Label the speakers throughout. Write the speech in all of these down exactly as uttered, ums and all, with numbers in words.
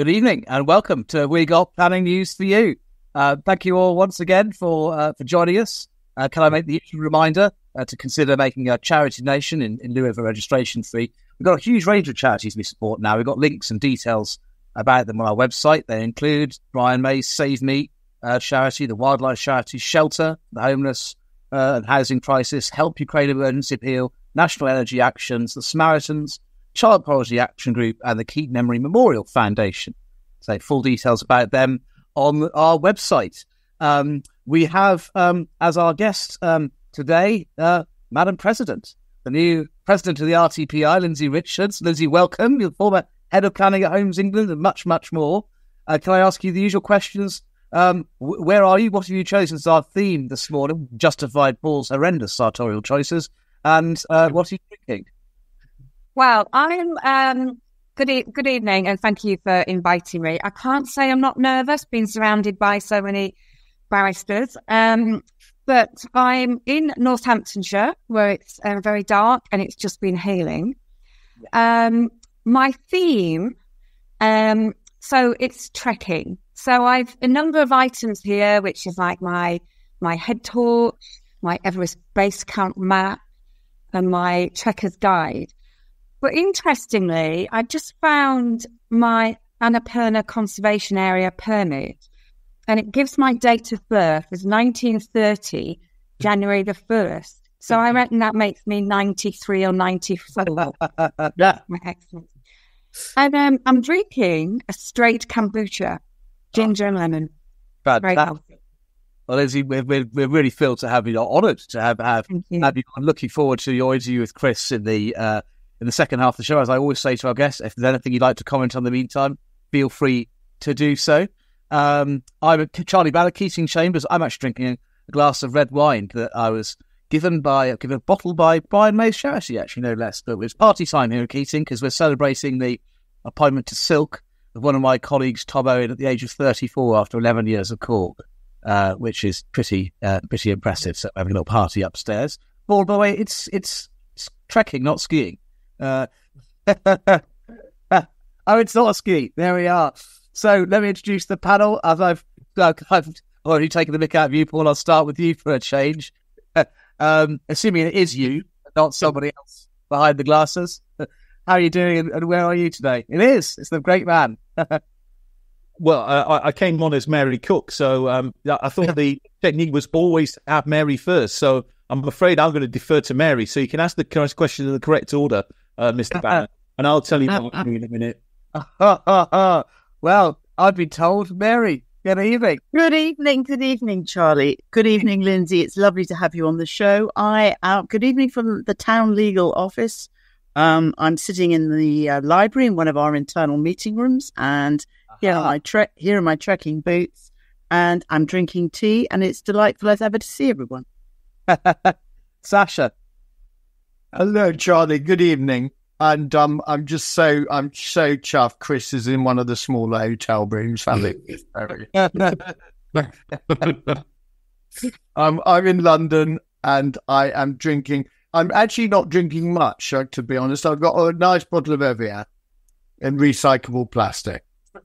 Speaker 1: Good evening and welcome to We Got Planning News for You. Uh, thank you all once again for uh, for joining us. Uh, can I make the usual reminder uh, to consider making a charity donation in, in lieu of a registration fee? We've got a huge range of charities we support now. We've got links and details about them on our website. They include Brian May's Save Me uh, charity, the Wildlife Charity Shelter, the Homeless uh, and Housing Crisis, Help Ukraine Emergency Appeal, National Energy Actions, the Samaritans, Child Poverty Action Group, and the Keaton Emery Memorial Foundation. So full details about them on our website. Um, we have um, as our guest um, today, uh, Madam President, the new President of the R T P I, Lindsay Richards. Lindsay, welcome. You're the former Head of Planning at Homes England and much, much more. Uh, can I ask you the usual questions? Um, w- where are you? What have you chosen as our theme this morning? Justified Paul's horrendous sartorial choices. And uh, what are you drinking?
Speaker 2: Well, I'm um, good. E- good evening, and thank you for inviting me. I can't say I'm not nervous, being surrounded by so many barristers. Um, but I'm in Northamptonshire, where it's uh, very dark, and it's just been hailing. Um, my theme, um, so it's trekking. So I've a number of items here, which is like my my head torch, my Everest Base Camp map, and my trekker's guide. But interestingly, I just found my Annapurna Conservation Area permit, and it gives my date of birth as nineteen thirty, January the first. So I reckon that makes me ninety-three or ninety-four.
Speaker 1: Yeah.
Speaker 2: Excellent. And um, I'm drinking a straight kombucha, ginger and lemon.
Speaker 1: Bad.
Speaker 2: Very healthy.
Speaker 1: Well, Lindsay, we're, we're, we're really thrilled to have you, honoured to have, have,
Speaker 2: you.
Speaker 1: have you. I'm looking forward to your interview with Chris in the uh, in the second half of the show. As I always say to our guests, if there's anything you'd like to comment on in the meantime, feel free to do so. Um, I'm Charlie Ballard, Keating Chambers. I'm actually drinking a glass of red wine that I was given by, given a bottle by Brian May's charity, actually, no less. But it's party time here at Keating because we're celebrating the appointment to Silk of one of my colleagues, Tom Owen, at the age of thirty-four after eleven years of court, uh, which is pretty uh, pretty impressive. So we're having a little party upstairs. But by the way, it's, it's, it's trekking, not skiing. Uh, oh, it's not a ski. There we are. So let me introduce the panel. As I've, uh, I've already taken the mick out of you, Paul, I'll start with you for a change. um, assuming it is you, not somebody else behind the glasses. How are you doing and, and where are you today? It is. It's the great man.
Speaker 3: Well, uh, I came on as Mary Cook, so um, I thought the technique was always to have Mary first. So I'm afraid I'm going to defer to Mary. So you can ask the correct question in the correct order, uh, Mister Banner, and I'll tell you what I'm doing in a minute.
Speaker 1: Well, I've been told, Mary. Good evening.
Speaker 4: Good evening, good evening, Charlie. Good evening, Lindsay. It's lovely to have you on the show. I uh, good evening from the town legal office. Um, I'm sitting in the uh, library in one of our internal meeting rooms, and here are my tre- here are my trekking boots, and I'm drinking tea, and it's delightful as ever to see everyone.
Speaker 1: Sasha.
Speaker 5: Hello, Charlie. Good evening. And um, I'm just so I'm so chuffed. Chris is in one of the smaller hotel rooms. I'm I'm in London, and I am drinking. I'm actually not drinking much, uh, to be honest. I've got a nice bottle of Evian in recyclable plastic.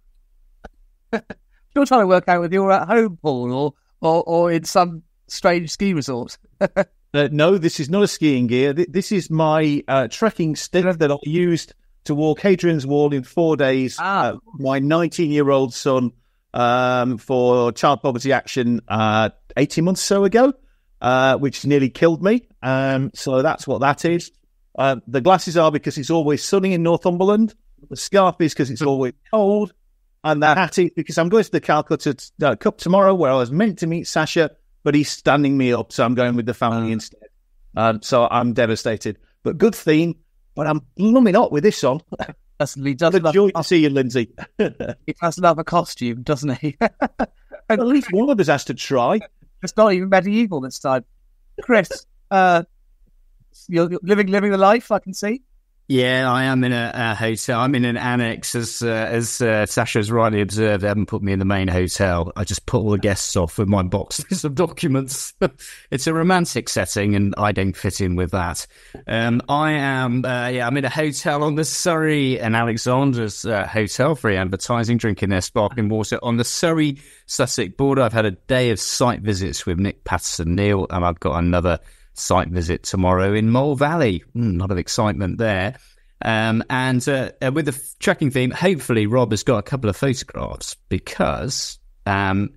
Speaker 1: You're trying to work out whether you're at home, Paul, or or, or in some strange ski resort.
Speaker 3: Uh, no, this is not a skiing gear. This is my uh, trekking stick that I used to walk Hadrian's Wall in four days.
Speaker 1: Ah.
Speaker 3: Uh, my nineteen-year-old son um, for Child Poverty Action uh, eighteen months or so ago, uh, which nearly killed me. Um, so that's what that is. Uh, the glasses are because it's always sunny in Northumberland. The scarf is because it's always cold. And the hat is because I'm going to the Calcutta uh, Cup tomorrow, where I was meant to meet Sasha, but he's standing me up, so I'm going with the family instead. Um, so I'm devastated. But good theme, but I'm blooming up with this on.
Speaker 1: That's, he doesn't
Speaker 3: Good joy to see you, Lindsay.
Speaker 1: He doesn't have a costume, doesn't he?
Speaker 3: At least one of us has to try.
Speaker 1: It's not even medieval this time. Chris, uh, you're living living the life, I can see.
Speaker 6: Yeah, I am in a, a hotel. I'm in an annex, as uh, as uh, Sasha has rightly observed. They haven't put me in the main hotel. I just put all the guests off with my boxes of documents. It's a romantic setting, and I don't fit in with that. Um, I am, uh, yeah, I'm in a hotel on the Surrey and Alexander's uh, Hotel, free advertising, drinking their sparkling water on the Surrey-Sussex border. I've had a day of site visits with Nick Patterson-Neil, and I've got another site visit tomorrow in Mole Valley. Mm, a lot of excitement there. Um, and uh, uh, with the f- trekking theme, hopefully Rob has got a couple of photographs, because um,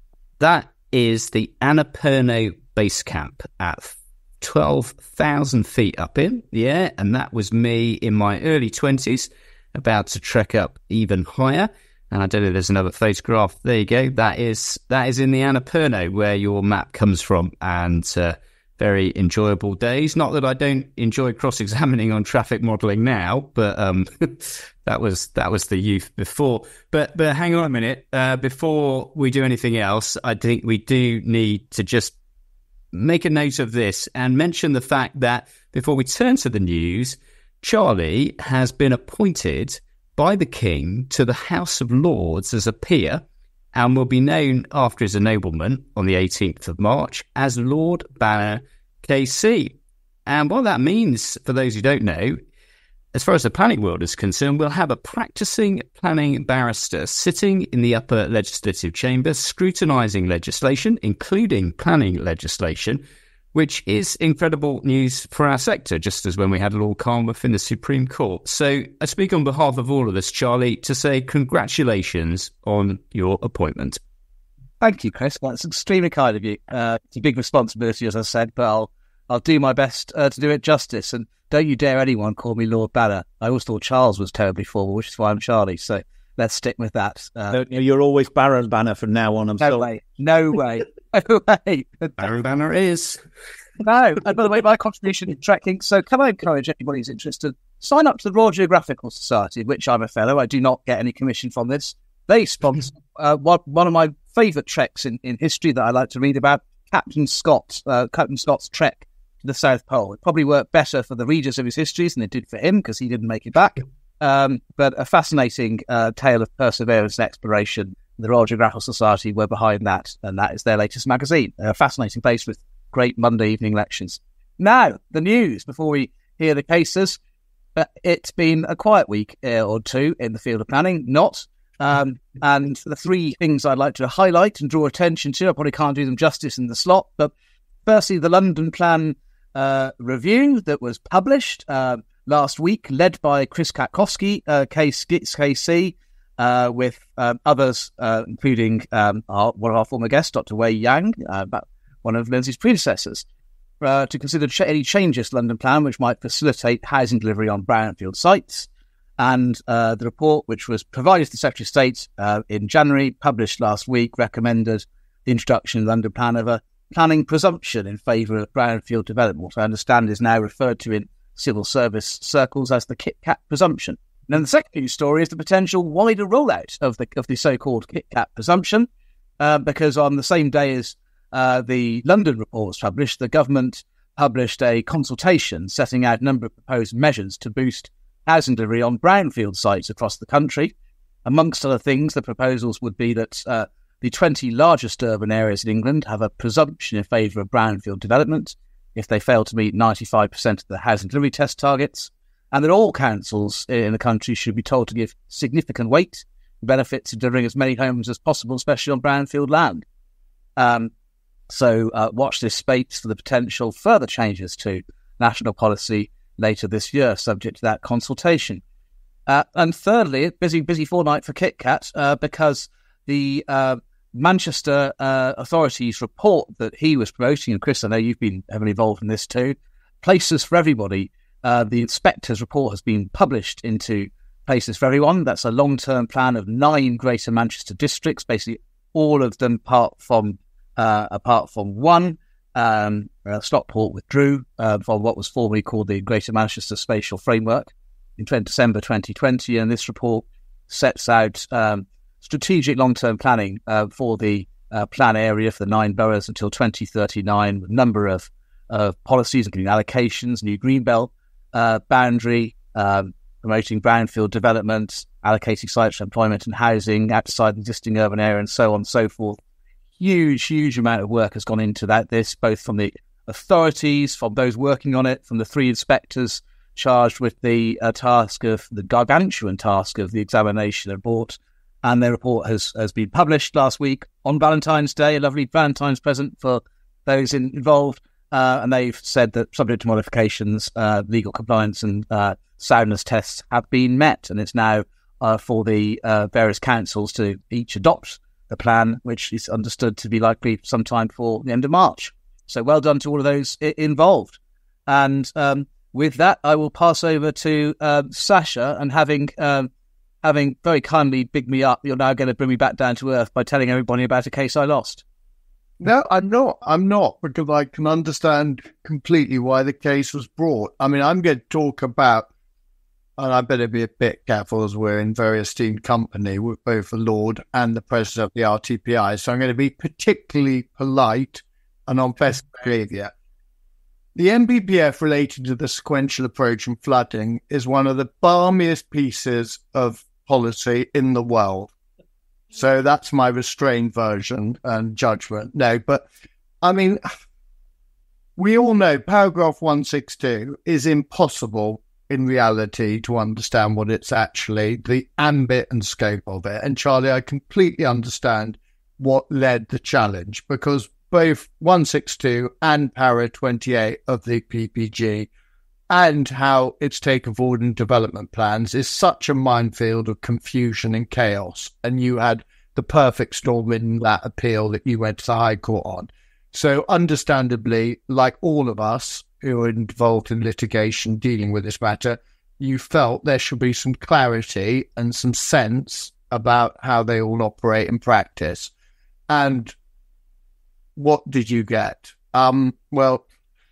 Speaker 6: that is the Annapurna Base Camp at twelve thousand feet up in. Yeah, and that was me in my early twenties, about to trek up even higher. And I don't know, there's another photograph. There you go. That is that is in the Annapurna, where your map comes from. And uh, very enjoyable days. Not that I don't enjoy cross-examining on traffic modelling now, but um, that was that was the youth before. But but hang on a minute. Uh, before we do anything else, I think we do need to just make a note of this and mention the fact that before we turn to the news, Charlie has been appointed by the King to the House of Lords as a peer, and will be known after his ennoblement on the eighteenth of March as Lord Banner K C. And what that means, for those who don't know, as far as the planning world is concerned, we'll have a practising planning barrister sitting in the upper legislative chamber, scrutinising legislation, including planning legislation, which is incredible news for our sector, just as when we had Lord Carnwath in the Supreme Court. So I speak on behalf of all of us, Charlie, to say congratulations on your appointment.
Speaker 1: Thank you, Chris. That's extremely kind of you. Uh, it's a big responsibility, as I said, but I'll I'll do my best uh, to do it justice. And don't you dare anyone call me Lord Banner. I always thought Charles was terribly formal, which is why I'm Charlie. So let's stick with that. Uh,
Speaker 3: No, you're always Baron Banner from now on. I'm
Speaker 1: no
Speaker 3: sorry.
Speaker 1: way. No way. No way.
Speaker 6: Baron Banner is.
Speaker 1: No. And by the way, my contribution in trekking. So can I encourage anybody who's interested, sign up to the Royal Geographical Society, of which I'm a fellow. I do not get any commission from this. They sponsor uh, one, one of my favourite treks in, in history that I like to read about, Captain Scott's, uh, Captain Scott's trek to the South Pole. It probably worked better for the readers of his histories than it did for him, because he didn't make it back. Um, but a fascinating uh, tale of perseverance and exploration. The Royal Geographical Society were behind that, and that is their latest magazine. A fascinating place with great Monday evening lectures. Now, the news, before we hear the cases. Uh, it's been a quiet week uh, or two in the field of planning, not. Um, and the three things I'd like to highlight and draw attention to, I probably can't do them justice in the slot, but firstly, the London Plan uh, review that was published uh, last week, led by Chris Katkowski, uh, K C, uh, with um, others, uh, including um, our, one of our former guests, Doctor Wei Yang, uh, one of Lindsay's predecessors, uh, to consider ch- any changes to London Plan which might facilitate housing delivery on brownfield sites. And uh, the report, which was provided to the Secretary of State uh, in January, published last week, recommended the introduction in the London Plan of a planning presumption in favour of brownfield development, what I understand is now referred to in civil service circles as the Kit Kat presumption. And then the second news story is the potential wider rollout of the of the so-called Kit Kat presumption, uh, because on the same day as uh, the London report was published, the government published a consultation setting out a number of proposed measures to boost housing delivery on brownfield sites across the country. Amongst other things, the proposals would be that uh, the twenty largest urban areas in England have a presumption in favour of brownfield development if they fail to meet ninety-five percent of the housing delivery test targets, and that all councils in the country should be told to give significant weight to benefits of delivering as many homes as possible, especially on brownfield land. Um, so uh, watch this space for the potential further changes to national policy later this year, subject to that consultation. Uh, and thirdly, busy, busy fortnight for Kit Kat, uh, because the uh, Manchester uh, authorities report that he was promoting, and Chris, I know you've been heavily involved in this too, Places for Everybody. Uh, the inspector's report has been published into Places for Everyone. That's a long-term plan of nine Greater Manchester districts, basically all of them apart from uh, apart from one. Um, uh, Stockport withdrew uh, from what was formerly called the Greater Manchester Spatial Framework in December twenty twenty, and this report sets out um, strategic long-term planning uh, for the uh, plan area for the nine boroughs until twenty thirty-nine, with a number of uh, policies, including allocations, new greenbelt uh, boundary, um, promoting brownfield development, allocating sites for employment and housing outside the existing urban area, and so on and so forth. Huge, huge amount of work has gone into that. This, both from the authorities, from those working on it, from the three inspectors charged with the uh, task of the gargantuan task of the examination report. And their report has, has been published last week on Valentine's Day, a lovely Valentine's present for those in, involved. Uh, and they've said that, subject to modifications, uh, legal compliance and uh, soundness tests have been met. And it's now uh, for the uh, various councils to each adopt the plan, which is understood to be likely sometime for the end of March. So well done to all of those I- involved. And um, with that, I will pass over to um, Sasha, and having... Um, Having very kindly bigged me up, you're now going to bring me back down to earth by telling everybody about a case I lost.
Speaker 5: No, I'm not. I'm not, because I can understand completely why the case was brought. I mean, I'm going to talk about, and I better be a bit careful as we're in very esteemed company with both the Lord and the President of the R T P I, so I'm going to be particularly polite and on best behaviour. The N B P F related to the sequential approach and flooding is one of the balmiest pieces of policy in the world. So that's my restrained version and judgment. No, but I mean, we all know paragraph one sixty-two is impossible in reality to understand what it's actually, the ambit and scope of it. And Charlie, I completely understand what led the challenge, because both one sixty-two and para twenty-eight of the P P G and how it's taken forward in development plans is such a minefield of confusion and chaos. And you had the perfect storm in that appeal that you went to the High Court on. So understandably, like all of us who are involved in litigation dealing with this matter, you felt there should be some clarity and some sense about how they all operate in practice. And what did you get? Um, well,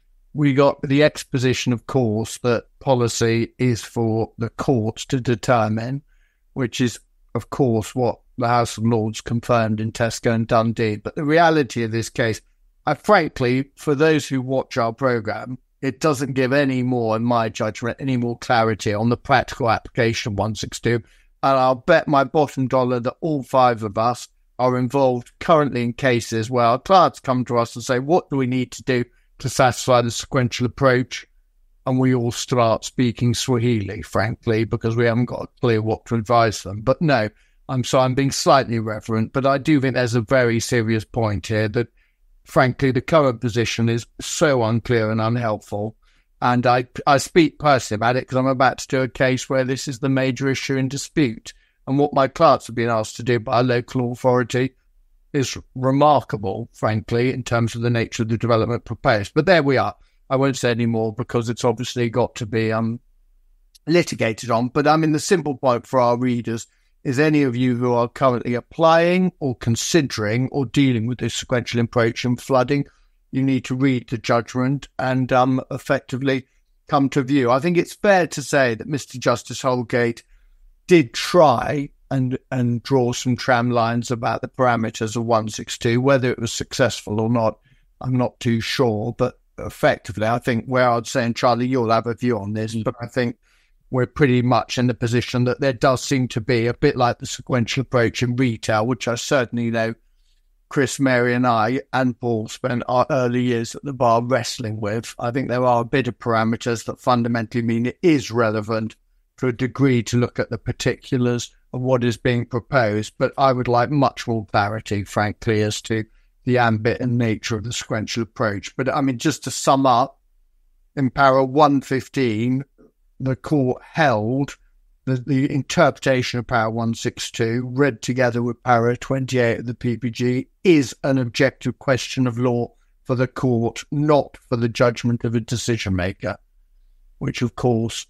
Speaker 5: we got the exposition, of course, that policy is for the courts to determine, which is, of course, what the House of Lords confirmed in Tesco and Dundee. But the reality of this case, I frankly, for those who watch our programme, it doesn't give any more, in my judgment, any more clarity on the practical application of one sixty-two. And I'll bet my bottom dollar that all five of us are involved currently in cases where our clients come to us and say, what do we need to do to satisfy the sequential approach? And we all start speaking Swahili, frankly, because we haven't got a clue what to advise them. But no, I'm sorry, I'm being slightly irreverent, but I do think there's a very serious point here that, frankly, the current position is so unclear and unhelpful. And I, I speak personally about it because I'm about to do a case where this is the major issue in dispute. And what my clients have been asked to do by a local authority is remarkable, frankly, in terms of the nature of the development proposed. But there we are. I won't say any more because it's obviously got to be um, litigated on. But I mean, the simple point for our readers is any of you who are currently applying or considering or dealing with this sequential approach and flooding, you need to read the judgment and um, effectively come to view. I think it's fair to say that Mister Justice Holgate did try and and draw some tram lines about the parameters of one sixty-two. Whether it was successful or not, I'm not too sure. But effectively, I think where I'd say, and Charlie, you'll have a view on this, but I think we're pretty much in the position that there does seem to be a bit like the sequential approach in retail, which I certainly know Chris, Mary and I and Paul spent our early years at the bar wrestling with. I think there are a bit of parameters that fundamentally mean it is relevant to a degree to look at the particulars of what is being proposed. But I would like much more clarity, frankly, as to the ambit and nature of the sequential approach. But I mean, just to sum up, in para one fifteen, the court held that the interpretation of para one sixty-two, read together with para twenty-eight of the P P G, is an objective question of law for the court, not for the judgment of a decision maker, which, of course,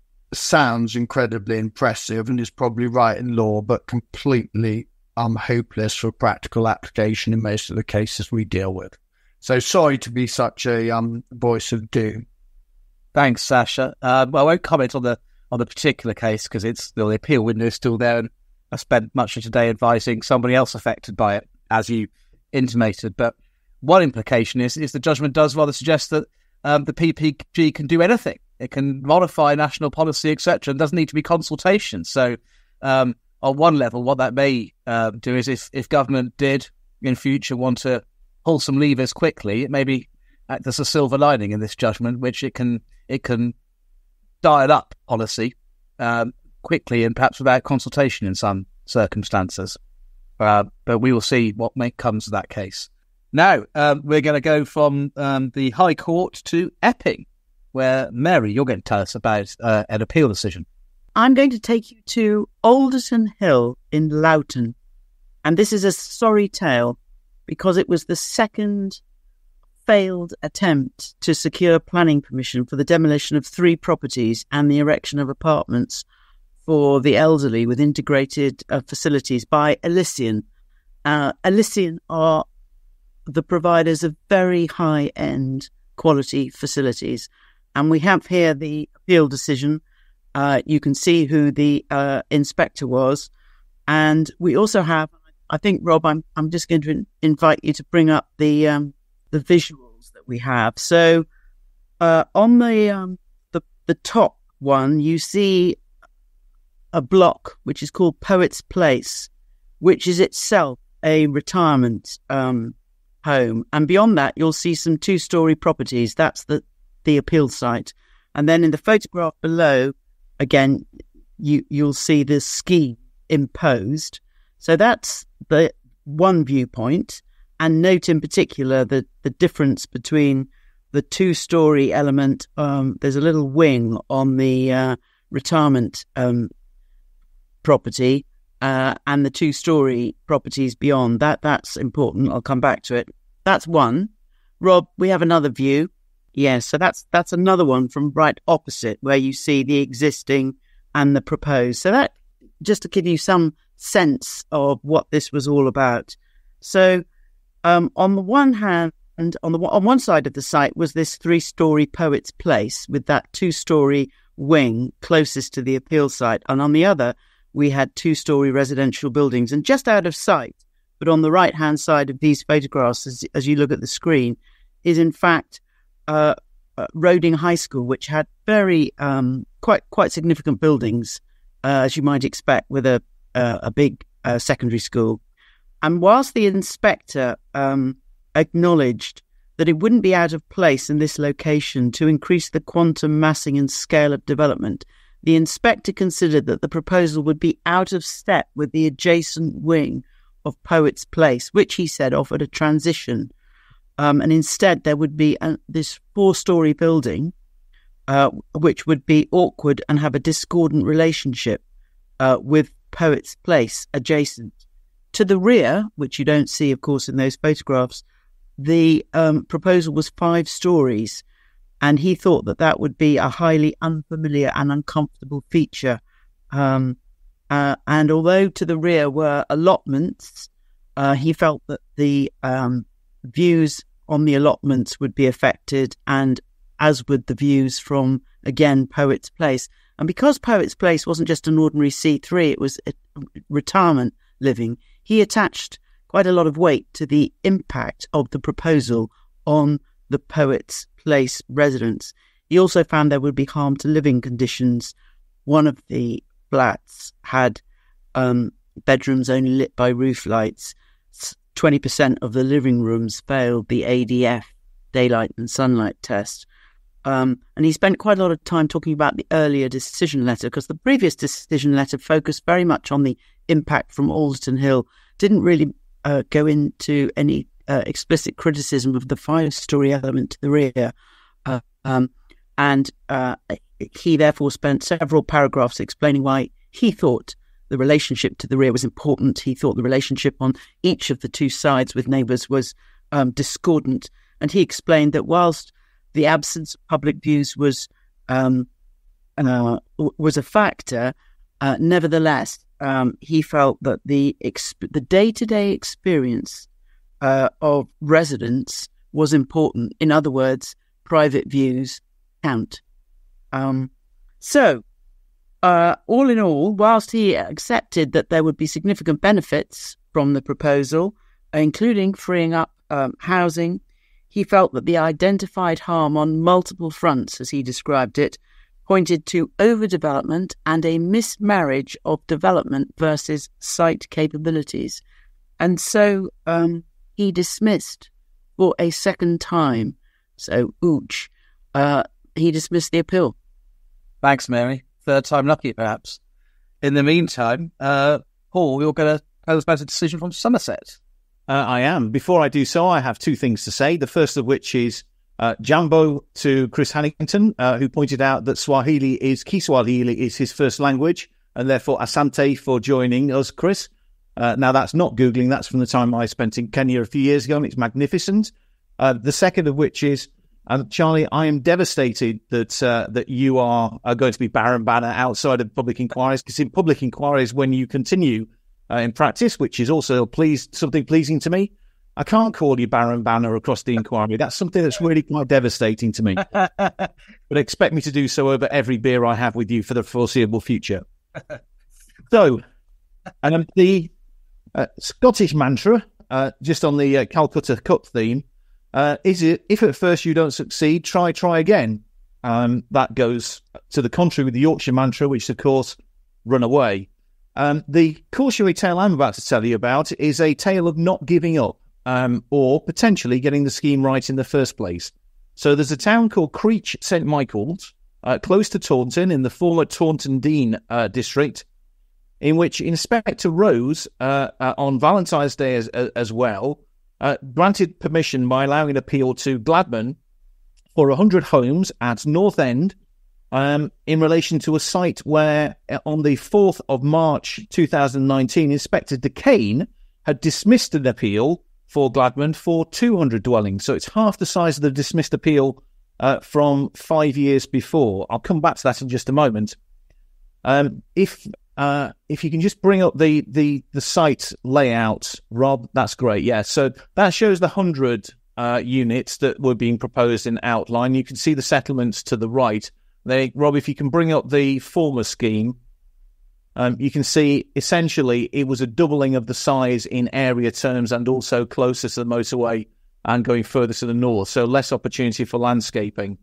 Speaker 5: sounds incredibly impressive and is probably right in law, but completely um, hopeless for practical application in most of the cases we deal with. So sorry to be such a um, voice of doom.
Speaker 1: Thanks, Sasha. Uh, well, I won't comment on the on the particular case because it's the appeal window is still there, and I spent much of today advising somebody else affected by it, as you intimated. But one implication is is the judgment does rather suggest that um, the P P G can do anything it can modify national policy, et cetera, and doesn't need to be consultation. So, um, on one level, what that may uh, do is if, if government did in future want to pull some levers quickly, it may be act as a silver lining in this judgment, which it can it can dial up policy um, quickly and perhaps without consultation in some circumstances. Uh, but we will see what may comes of that case. Now, um, we're going to go from um, the High Court to Epping, where, Mary, you're going to tell us about uh, an appeal decision.
Speaker 4: I'm going to take you to Alderton Hill in Loughton. And this is a sorry tale because it was the second failed attempt to secure planning permission for the demolition of three properties and the erection of apartments for the elderly with integrated uh, facilities by Elysian. Uh, Elysian are the providers of very high-end quality facilities. And we have here the appeal decision. Uh, you can see who the uh, inspector was. And we also have, I think, Rob, I'm I'm just going to in- invite you to bring up the um, the visuals that we have. So uh, on the, um, the the top one, you see a block which is called Poets Place, which is itself a retirement um, home. And beyond that, you'll see some two-storey properties. That's the, the appeal site. And then in the photograph below, again, you, you'll see the scheme imposed. So that's the one viewpoint. And note in particular the, the difference between the two-storey element. Um, there's a little wing on the uh, retirement um, property uh, and the two-storey properties beyond. That That's important. I'll come back to it. That's one. Rob, we have another view. Yes, so that's that's another one from right opposite where you see the existing and the proposed. So that, just to give you some sense of what this was all about. So um, on the one hand, and on the on one side of the site was this three-storey Poets Place with that two-storey wing closest to the appeal site. And on the other, we had two-storey residential buildings. And just out of sight, but on the right-hand side of these photographs, as, as you look at the screen, is in fact uh, uh, Roding High School, which had very um, quite quite significant buildings, uh, as you might expect, with a uh, a big uh, secondary school. And whilst the inspector um, acknowledged that it wouldn't be out of place in this location to increase the quantum, massing and scale of development, the inspector considered that the proposal would be out of step with the adjacent wing of Poets Place, which he said offered a transition. Um, and instead there would be a, this four-storey building, uh, which would be awkward and have a discordant relationship uh, with Poets Place adjacent. To the rear, which you don't see, of course, in those photographs, the um, proposal was five stories, and he thought that that would be a highly unfamiliar and uncomfortable feature. Um, uh, and although to the rear were allotments, uh, he felt that the um, views on the allotments would be affected, and as would the views from, again, Poets Place. And because Poets Place wasn't just an ordinary C three, it was a retirement living, he attached quite a lot of weight to the impact of the proposal on the Poets Place residents. He also found there would be harm to living conditions. One of the flats had um, bedrooms only lit by roof lights. twenty percent of the living rooms failed the A D F, daylight and sunlight test. Um, and he spent quite a lot of time talking about the earlier decision letter, because the previous decision letter focused very much on the impact from Alderton Hill, didn't really uh, go into any uh, explicit criticism of the five-storey element to the rear. Uh, um, and uh, he therefore spent several paragraphs explaining why he thought the relationship to the rear was important. He thought the relationship on each of the two sides with neighbours was um, discordant. And he explained that whilst the absence of public views was um, uh, was a factor, uh, nevertheless, um, he felt that the exp- the day-to-day experience uh, of residents was important. In other words, private views count. Um, so, uh, all in all, whilst he accepted that there would be significant benefits from the proposal, including freeing up um, housing, He felt that the identified harm on multiple fronts, as he described it, pointed to overdevelopment and a mismarriage of development versus site capabilities. And so um, he dismissed for a second time, so ouch, uh, he dismissed the appeal.
Speaker 1: Thanks, Mary. Third time lucky, perhaps. In the meantime, uh, Paul, you're going to tell us about a decision from Somerset.
Speaker 3: Uh, I am. Before I do so, I have two things to say. The first of which is uh, Jambo to Chris Hannington, uh, who pointed out that Swahili is Kiswahili is his first language, and therefore asante for joining us, Chris. Uh, now, that's not Googling. That's from the time I spent in Kenya a few years ago, and it's magnificent. Uh, the second of which is, um, Charlie, I am devastated that uh, that you are, are going to be Baron Banner outside of public inquiries, because in public inquiries, when you continue uh, in practice, which is also pleased, something pleasing to me, I can't call you Baron Banner across the inquiry. That's something that's really quite devastating to me. But expect me to do so over every beer I have with you for the foreseeable future. So, and um, the uh, Scottish mantra, uh, just on the uh, Calcutta Cup theme, uh, is it, if at first you don't succeed, try, try again. Um, that goes to the contrary with the Yorkshire mantra, which is, of course, run away. Um, the cautionary tale I'm about to tell you about is a tale of not giving up, um, or potentially getting the scheme right in the first place. So there's a town called Creech Saint Michael's, uh, close to Taunton, in the former Taunton Deane uh, district, in which Inspector Rose, uh, uh, on Valentine's Day as, uh, as well, uh, granted permission by allowing an appeal to Gladman for one hundred homes at North End, um, in relation to a site where, uh, on the fourth of March two thousand nineteen, Inspector Decane had dismissed an appeal for Gladman for two hundred dwellings. So it's half the size of the dismissed appeal uh, from five years before. I'll come back to that in just a moment. Um, if uh, if you can just bring up the, the, the site layout, Rob, that's great. Yeah, so that shows the one hundred uh, units that were being proposed in outline. You can see the settlements to the right. They, Rob, if you can bring up the former scheme, um, you can see essentially it was a doubling of the size in area terms and also closer to the motorway and going further to the north, so less opportunity for landscaping.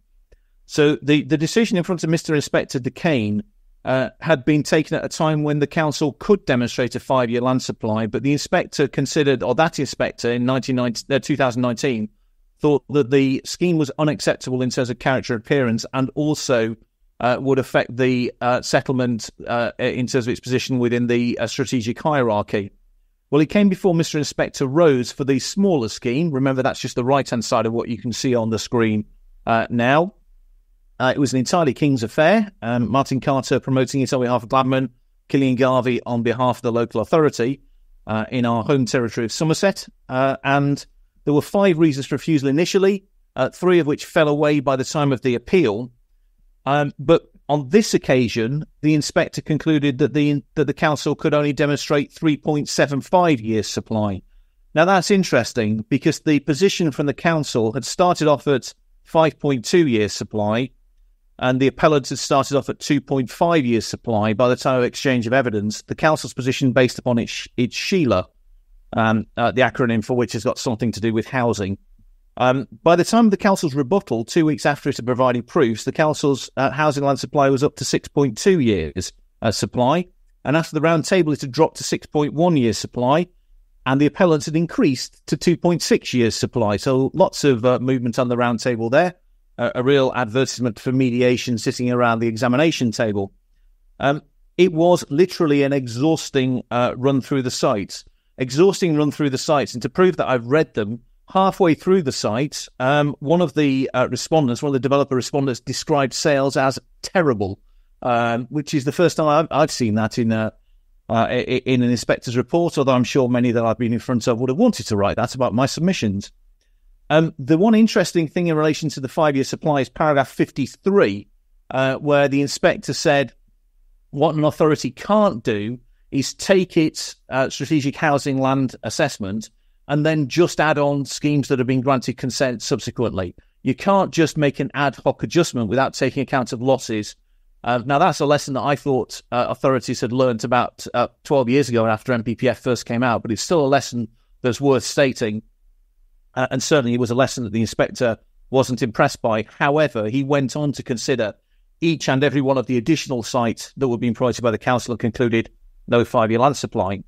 Speaker 3: So the, the decision in front of Mister Inspector Decane uh, had been taken at a time when the council could demonstrate a five-year land supply, but the inspector considered, or that inspector in nineteen ninety, uh, two thousand nineteen, thought that the scheme was unacceptable in terms of character and appearance and also uh, would affect the uh, settlement uh, in terms of its position within the uh, strategic hierarchy. Well, he came before Mister Inspector Rose for the smaller scheme. Remember, that's just the right-hand side of what you can see on the screen uh, now. Uh, it was an entirely King's affair. Um, Martin Carter promoting it on behalf of Gladman, Killian Garvey on behalf of the local authority uh, in our home territory of Somerset. Uh, and there were five reasons for refusal initially, uh, three of which fell away by the time of the appeal. Um, but on this occasion, the inspector concluded that the that the council could only demonstrate three point seven five years supply. Now, that's interesting because the position from the council had started off at five point two years supply, and the appellants had started off at two point five years supply by the time of exchange of evidence. The council's position based upon its, its Sheila, um, uh, the acronym for which has got something to do with housing. Um, by the time of the council's rebuttal, two weeks after it had provided proofs, the council's uh, housing land supply was up to six point two years uh, supply. And after the round table, it had dropped to six point one years supply. And the appellants had increased to two point six years supply. So lots of uh, movement on the round table there. Uh, a real advertisement for mediation sitting around the examination table. Um, it was literally an exhausting uh, run through the sites. Exhausting run through the sites. And to prove that I've read them, halfway through the site, um, one of the uh, respondents, one of the developer respondents, described sales as terrible, um, which is the first time I've, I've seen that in a, uh, in an inspector's report, although I'm sure many that I've been in front of would have wanted to write that about my submissions. Um, the one interesting thing in relation to the five-year supply is paragraph fifty-three, uh, where the inspector said what an authority can't do is take its uh, strategic housing land assessment and then just add on schemes that have been granted consent subsequently. You can't just make an ad hoc adjustment without taking account of losses. Uh, now, that's a lesson that I thought uh, authorities had learned about uh, twelve years ago after M P P F first came out, but it's still a lesson that's worth stating. Uh, and certainly it was a lesson that the inspector wasn't impressed by. However, he went on to consider each and every one of the additional sites that were being promoted by the council and concluded no five-year land supply.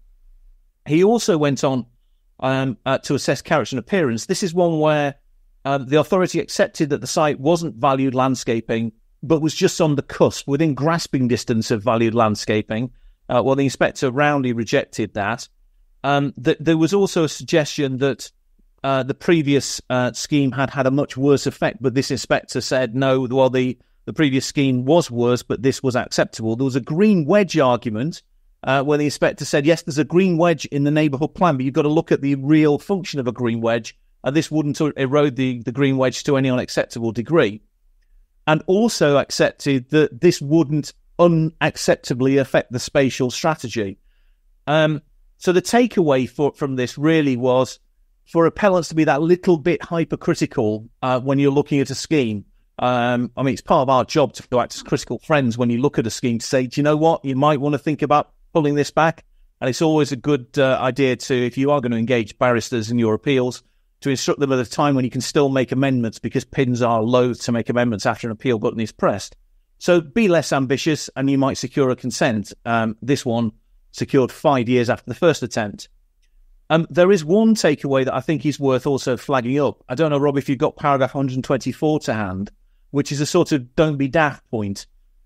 Speaker 3: He also went on um, uh, to assess character and appearance. This is one where uh, the authority accepted that the site wasn't valued landscaping, but was just on the cusp, within grasping distance of valued landscaping. Uh, well, the inspector roundly rejected that. Um, th- there was also a suggestion that uh, the previous uh, scheme had had a much worse effect, but this inspector said, no, well, the, the previous scheme was worse, but this was acceptable. There was a green wedge argument uh, where the inspector said, yes, there's a green wedge in the neighbourhood plan, but you've got to look at the real function of a green wedge, and this wouldn't erode the, the green wedge to any unacceptable degree. And also accepted that this wouldn't unacceptably affect the spatial strategy. Um, so the takeaway for, from this really was for appellants to be that little bit hypercritical uh, when you're looking at a scheme. Um, I mean, it's part of our job to act as critical friends when you look at a scheme to say, do you know what, you might want to think about pulling this back. And it's always a good uh, idea to, if you are going to engage barristers in your appeals, to instruct them at a time when you can still make amendments, because P I Ns are loath to make amendments after an appeal button is pressed. So be less ambitious and you might secure a consent. Um, this one secured five years after the first attempt. Um, there is one takeaway that I think is worth also flagging up. I don't know, Rob, if you've got paragraph one hundred twenty-four to hand, which is a sort of don't be daft point.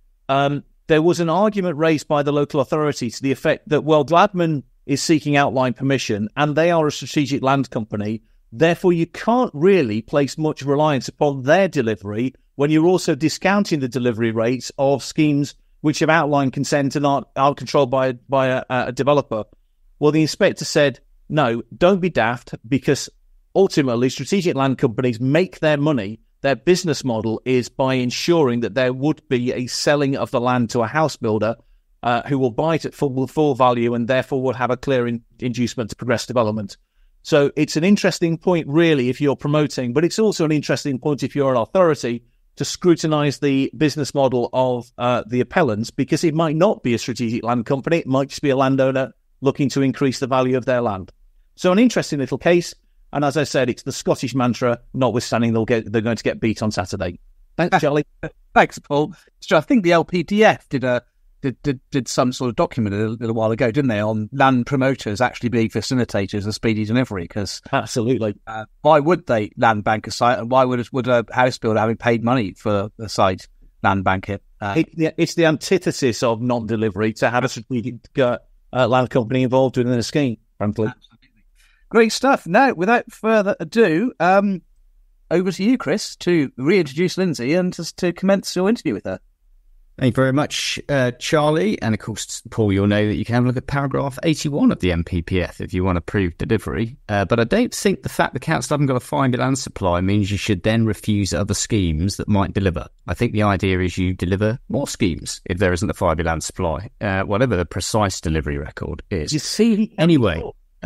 Speaker 3: Um, there was an argument raised by the local authority to the effect that, well, Gladman is seeking outline permission and they are a strategic land company. Therefore, you can't really place much reliance upon their delivery when you're also discounting the delivery rates of schemes which have outline consent and aren't, aren't controlled by, by a, a developer. Well, the inspector said, no, don't be daft, because ultimately strategic land companies make their money. Their business model is by ensuring that there would be a selling of the land to a house builder uh, who will buy it at full, full value and therefore will have a clear in, inducement to progress development. So it's an interesting point, really, if you're promoting, but it's also an interesting point if you're an authority to scrutinise the business model of uh, the appellants, because it might not be a strategic land company. It might just be a landowner looking to increase the value of their land. So an interesting little case. And as I said, it's the Scottish mantra, notwithstanding they'll get, they're going to get beat on Saturday. Thanks, Charlie.
Speaker 1: Thanks, Paul. So I think the L P D F did a Did, did did some sort of document a little while ago, didn't they, on land promoters actually being facilitators of speedy delivery? Because
Speaker 3: absolutely,
Speaker 1: uh, why would they land bank a site, and why would would a house builder, having paid money for the site, land bank it? Uh,
Speaker 3: it it's the antithesis of non-delivery to have a strategic uh, uh, land company involved within a scheme. Frankly,
Speaker 1: absolutely. Great stuff. Now, without further ado, um, over to you, Chris, to reintroduce Lindsay and just to commence your interview with her.
Speaker 6: Thank you very much, uh, Charlie. And of course, Paul, you'll know that you can have a look at paragraph eighty-one of the M P P F if you want to prove delivery. Uh, but I don't think the fact the council haven't got a five-year land supply means you should then refuse other schemes that might deliver. I think the idea is you deliver more schemes if there isn't a five-year land supply, uh, whatever the precise delivery record is.
Speaker 3: You see?
Speaker 6: Anyway,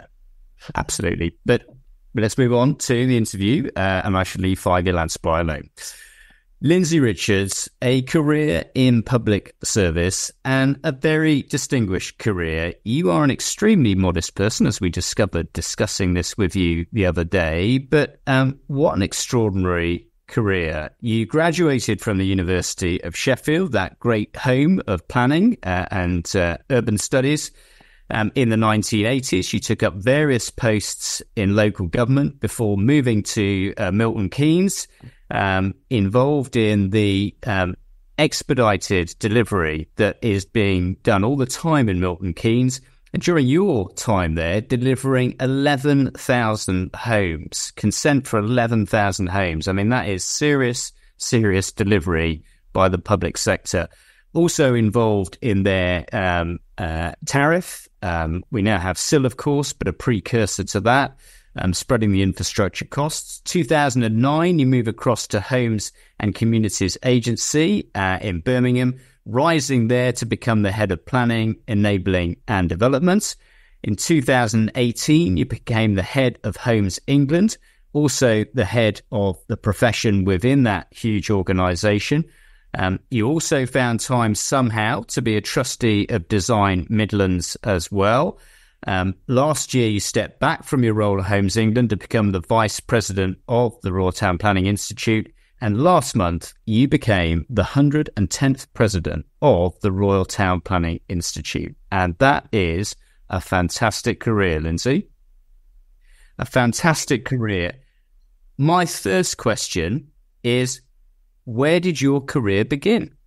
Speaker 6: absolutely. But, but let's move on to the interview, uh, and I should leave five-year land supply alone. Lindsay Richards, a career in public service and a very distinguished career. You are an extremely modest person, as we discovered discussing this with you the other day, but um, what an extraordinary career. You graduated from the University of Sheffield, that great home of planning uh, and uh, urban studies. Um, in the nineteen eighties, you took up various posts in local government before moving to uh, Milton Keynes, um, involved in the um, expedited delivery that is being done all the time in Milton Keynes. And during your time there, delivering eleven thousand homes, consent for eleven thousand homes. I mean, that is serious, serious delivery by the public sector. Also involved in their um, uh, tariff. Um, we now have S I L, of course, but a precursor to that, um, spreading the infrastructure costs. two thousand nine, you move across to Homes and Communities Agency uh, in Birmingham, rising there to become the head of planning, enabling and development. In two thousand eighteen, you became the head of Homes England, also the head of the profession within that huge organisation. Um, you also found time somehow to be a trustee of Design Midlands as well. Um, last year, you stepped back from your role at Homes England to become the Vice President of the Royal Town Planning Institute. And last month, you became the one hundred tenth President of the Royal Town Planning Institute. And that is a fantastic career, Lindsay. A fantastic career. My first question is, where did your career begin?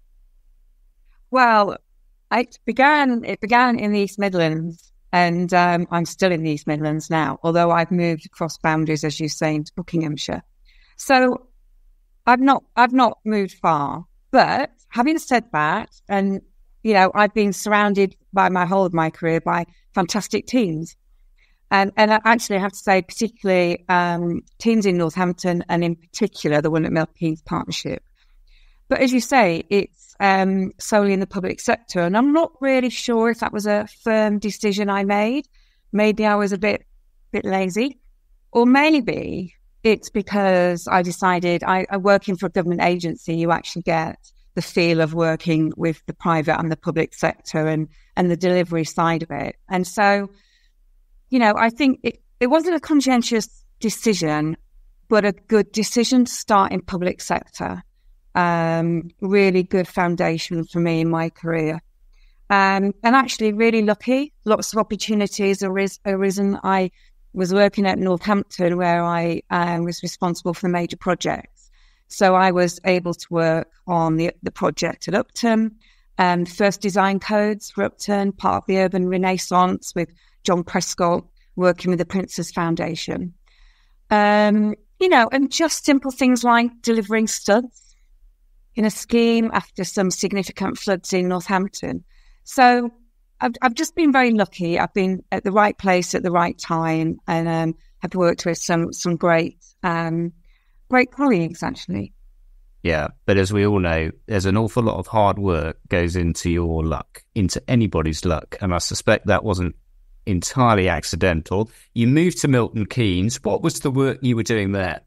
Speaker 2: Well, it began, it began in the East Midlands, and um, I'm still in the East Midlands now, although I've moved across boundaries, as you say, into Buckinghamshire. So I've not, I've not moved far, but having said that, and, you know, I've been surrounded by my whole of my career by fantastic teams. And, and I actually have to say, particularly um, teams in Northampton, and in particular, the one at Milton Keynes Partnership. But as you say, it's um, solely in the public sector. And I'm not really sure if that was a firm decision I made. Maybe I was a bit, bit lazy, or maybe it's because I decided I, I working for a government agency, you actually get the feel of working with the private and the public sector and, and the delivery side of it. And so, you know, I think it, it wasn't a conscientious decision, but a good decision to start in public sector. Um, really good foundation for me in my career. Um, and actually really lucky, lots of opportunities aris- arisen. I was working at Northampton, where I um, was responsible for the major projects. So I was able to work on the, the project at Upton, um, first design codes for Upton, part of the urban renaissance with John Prescott, working with the Prince's Foundation. Um, you know, and just simple things like delivering studs in a scheme after some significant floods in Northampton. So I've, I've just been very lucky. I've been at the right place at the right time, and um, have worked with some some great um, great colleagues, actually.
Speaker 6: Yeah, but as we all know, there's an awful lot of hard work goes into your luck, into anybody's luck, and I suspect that wasn't entirely accidental. You moved to Milton Keynes. What was the work you were doing there?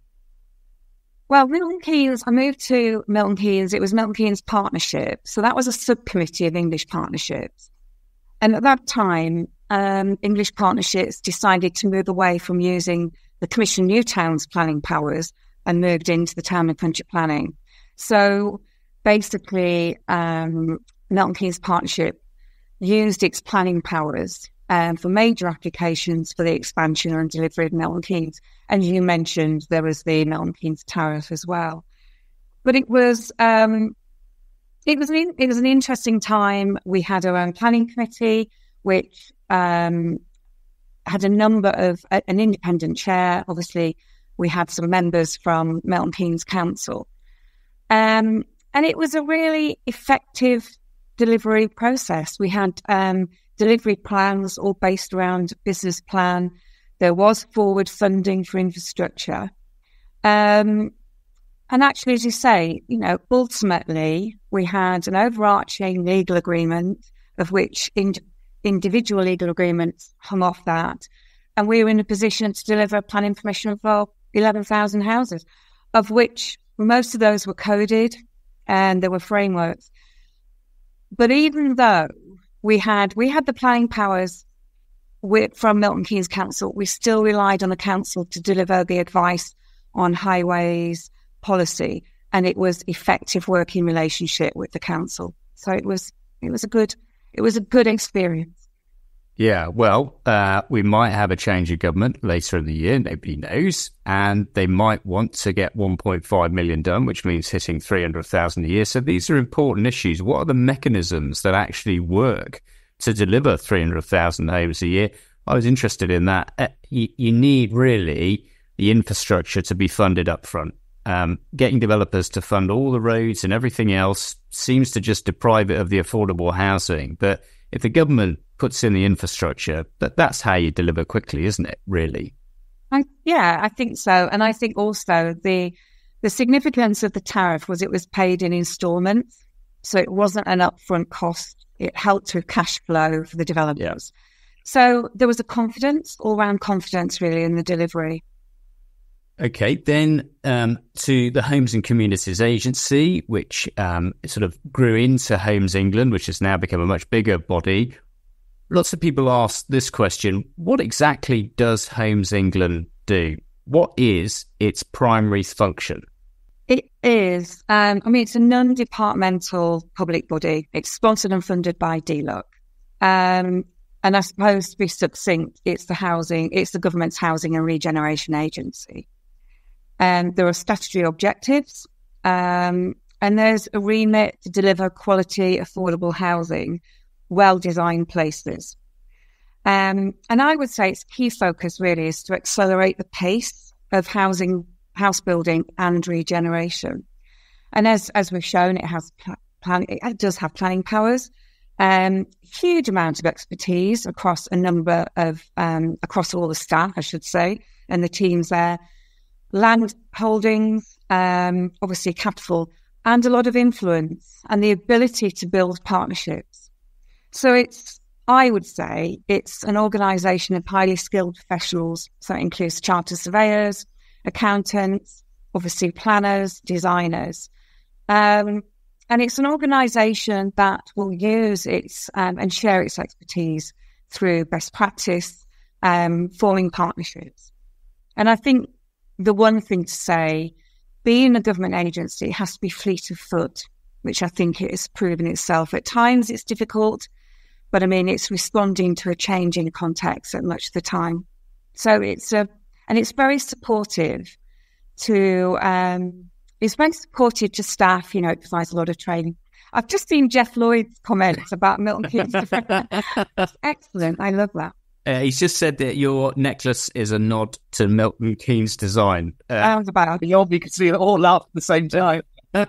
Speaker 2: Well, Milton Keynes, I moved to Milton Keynes. It was Milton Keynes Partnership. So that was a subcommittee of English partnerships. And at that time, um, English partnerships decided to move away from using the Commission New Towns planning powers and moved into the town and country planning. So basically, um, Milton Keynes Partnership used its planning powers um, for major applications for the expansion and delivery of Milton Keynes. And you mentioned there was the Milton Keynes tariff as well. But it was um, it was an, it was an interesting time. We had our own planning committee, which um, had a number of uh, an independent chair. Obviously, we had some members from Milton Keynes Council, um, and it was a really effective delivery process. We had um, delivery plans all based around business plan. There was forward funding for infrastructure. Um, and actually, as you say, you know, ultimately, we had an overarching legal agreement, of which in, individual legal agreements hung off that. And we were in a position to deliver planning permission for eleven thousand houses, of which most of those were coded and there were frameworks. But even though we had, we had the planning powers With, from Milton Keynes Council, we still relied on the council to deliver the advice on highways policy, and it was effective working relationship with the council. So it was it was a good it was a good experience.
Speaker 6: Yeah, well, uh, we might have a change of government later in the year. Nobody knows, and they might want to get one point five million done, which means hitting three hundred thousand a year. So these are important issues. What are the mechanisms that actually work to deliver three hundred thousand homes a year? I was interested in that. Uh, you, you need really the infrastructure to be funded up front. Um, getting developers to fund all the roads and everything else seems to just deprive it of the affordable housing. But if the government puts in the infrastructure, that, that's how you deliver quickly, isn't it, really?
Speaker 2: I, yeah, I think so. And I think also the the significance of the tariff was it was paid in instalments. So it wasn't an upfront cost. It helped with cash flow for the developers. Yeah. So there was a confidence, all-round confidence, really, in the delivery.
Speaker 6: Okay, then um, to the Homes and Communities Agency, which um, sort of grew into Homes England, which has now become a much bigger body. lots of people ask this question: what exactly does Homes England do? What is its primary function?
Speaker 2: It is, um, I mean, it's a non-departmental public body. It's sponsored and funded by D L U C. Um, and I suppose, to be succinct, it's the housing, it's the government's housing and regeneration agency. Um, there are statutory objectives, um, and there's a remit to deliver quality, affordable housing, well-designed places. Um, and I would say its key focus really is to accelerate the pace of housing, house building and regeneration. And as as we've shown, it has pl- plan, it does have planning powers, um, huge amount of expertise across a number of um, across all the staff, I should say, and the teams there, land holdings, um, obviously capital, and a lot of influence and the ability to build partnerships. So it's, I would say, it's an organisation of highly skilled professionals. So it includes chartered surveyors, accountants, obviously planners, designers. Um, and it's an organisation that will use its um, and share its expertise through best practice, um, forming partnerships. And I think the one thing to say, being a government agency, it has to be fleet of foot, which I think it has proven itself. At times it's difficult, but I mean, it's responding to a changing context at much of the time. So it's a, and it's very supportive to, um, it's very supportive to staff, you know, it provides a lot of training. I've just seen Jeff Lloyd's comments about Milton Keynes. Excellent. I love that.
Speaker 6: Uh, he's just said that your necklace is a nod to Milton Keynes' design. Uh,
Speaker 2: Sounds about
Speaker 1: You can see it all laugh at the same time.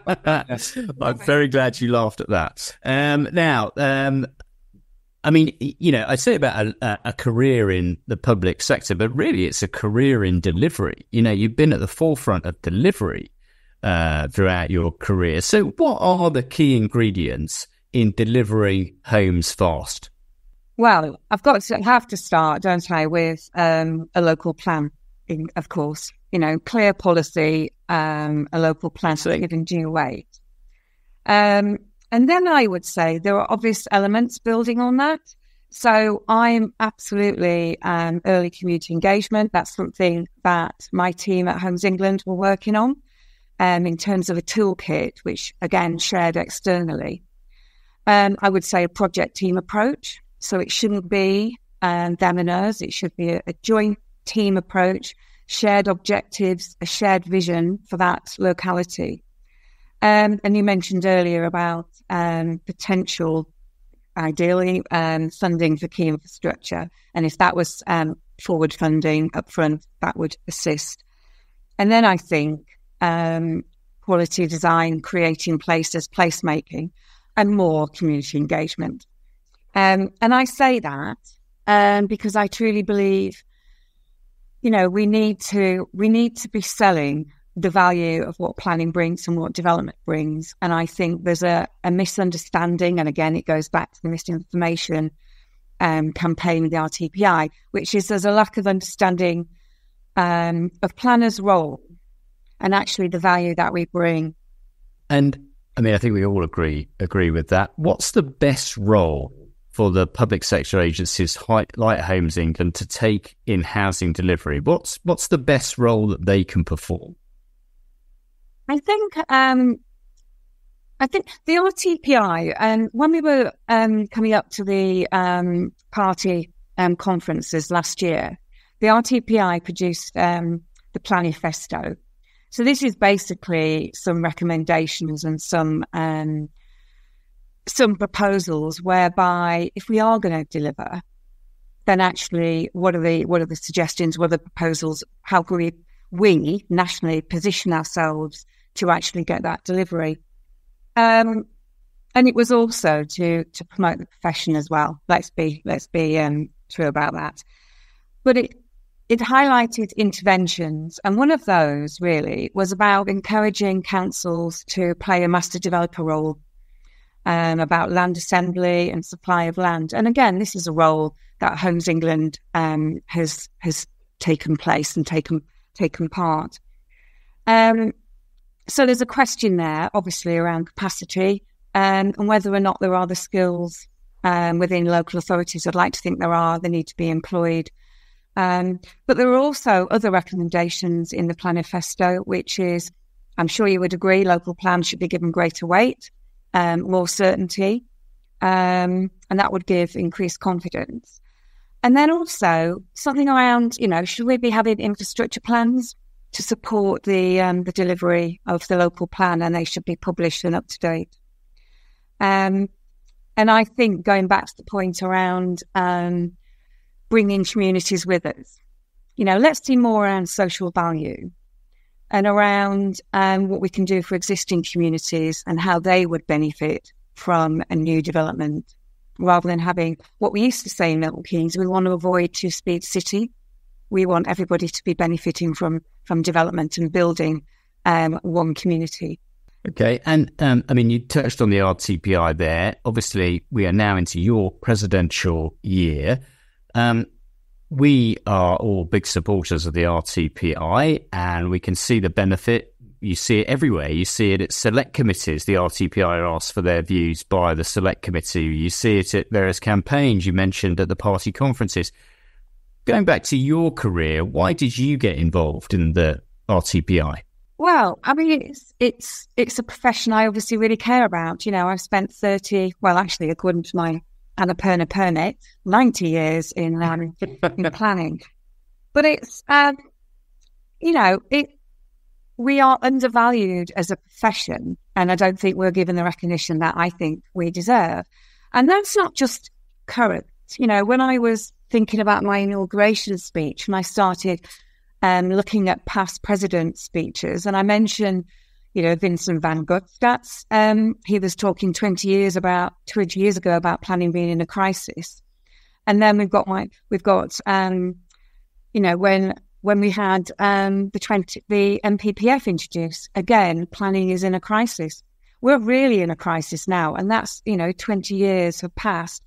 Speaker 6: I'm very glad you laughed at that. Um, now, um, I mean, you know, I say about a, a career in the public sector, but really it's a career in delivery. You know, you've been at the forefront of delivery uh, throughout your career. So what are the key ingredients in delivering homes fast?
Speaker 2: Well, I've got to have to start, don't I, with um, a local plan, in, of course. You know, clear policy, um, a local plan so given due weight. Um, and then I would say there are obvious elements building on that. So I'm absolutely um, early community engagement. That's something that my team at Homes England were working on um, in terms of a toolkit, which, again, shared externally. Um, I would say a project team approach. So it shouldn't be um, them and us. It should be a, a joint team approach, shared objectives, a shared vision for that locality. Um, and you mentioned earlier about um, potential, ideally, um, funding for key infrastructure. And if that was um, forward funding upfront, that would assist. And then I think um, quality design, creating places, placemaking, and more community engagement. Um, and I say that um, because I truly believe, you know, we need to we need to be selling the value of what planning brings and what development brings. And I think there's a, a misunderstanding, and again, it goes back to the misinformation um, campaign with the R T P I, which is there's a lack of understanding um, of planners' role and actually the value that we bring.
Speaker 6: And I mean, I think we all agree agree with that. What's the best role for the public sector agencies like Homes England to take in housing delivery? What's what's the best role that they can perform?
Speaker 2: I think um, I think the R T P I, and um, when we were um, coming up to the um, party um, conferences last year, the R T P I produced um, the Planifesto. So this is basically some recommendations and some um, some proposals whereby if we are going to deliver, then actually what are the what are the suggestions, what are the proposals, how can we, we nationally position ourselves to actually get that delivery? Um, and it was also to to promote the profession as well. Let's be let's be um, true about that. But it it highlighted interventions, and one of those really was about encouraging councils to play a master developer role. Um, about land assembly and supply of land. And again, this is a role that Homes England um, has has taken place and taken taken part. Um, so there's a question there, obviously, around capacity um, and whether or not there are the skills um, within local authorities. I'd like to think there are. They need to be employed. Um, but there are also other recommendations in the Planifesto, which is, I'm sure you would agree, local plans should be given greater weight, um, more certainty, um, and that would give increased confidence. And then also something around, you know, should we be having infrastructure plans to support the um, the delivery of the local plan, and they should be published and up to date. Um, and I think going back to the point around um, bringing communities with us, you know, let's see more around social value and around um, what we can do for existing communities and how they would benefit from a new development, rather than having what we used to say in Milton Keynes, we want to avoid two-speed city. We want everybody to be benefiting from, from development and building um, one community.
Speaker 6: Okay. And um, I mean, you touched on the R T P I there. Obviously, we are now into your presidential year. Um, we are all big supporters of the R T P I, and we can see the benefit. You see it everywhere. You see it at select committees. The R T P I are asked for their views by the select committee. You see it at various campaigns you mentioned at the party conferences. Going back to your career, why did you get involved in the R T P I?
Speaker 2: Well, I mean, it's it's it's a profession I obviously really care about. You know, I've spent thirty, well, actually, according to my Annapurna permit, ninety years in um, in planning. But it's, um, you know, it we are undervalued as a profession, and I don't think we're given the recognition that I think we deserve. And that's not just current. You know, when I was thinking about my inauguration speech, and I started um, looking at past president speeches, and I mentioned, you know, Vincent van Gogh. Um, he was talking twenty years about twenty years ago about planning being in a crisis, and then we've got like we've got um, you know, when when we had um, the twenty the M P P F introduced, again, planning is in a crisis. We're really in a crisis now, and that's, you know, twenty years have passed.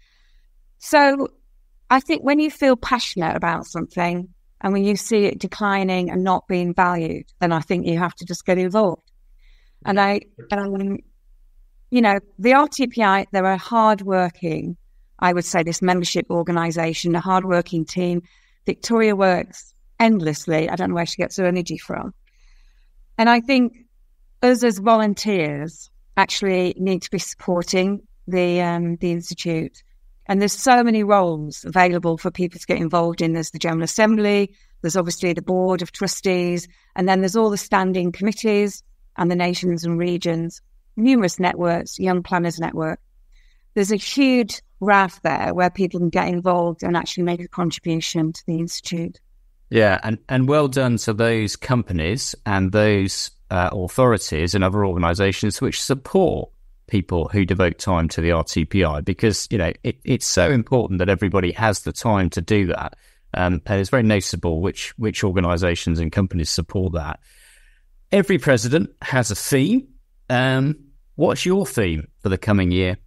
Speaker 2: So I think when you feel passionate about something and when you see it declining and not being valued, then I think you have to just get involved. And I, um, you know, the R T P I, they're a hard-working, I would say, this membership organisation, a hard-working team. Victoria works endlessly. I don't know where she gets her energy from. And I think us as volunteers actually need to be supporting the um, the Institute. And there's so many roles available for people to get involved in. There's the General Assembly, there's obviously the Board of Trustees, and then there's all the standing committees and the nations and regions, numerous networks, Young Planners Network. There's a huge raft there where people can get involved and actually make a contribution to the Institute.
Speaker 6: Yeah, and, and well done to those companies and those uh, authorities and other organisations which support people who devote time to the R T P I, because, you know, it, it's so important that everybody has the time to do that. Um, and it's very noticeable which which organisations and companies support that. Every president has a theme. Um, what's your theme for the coming year?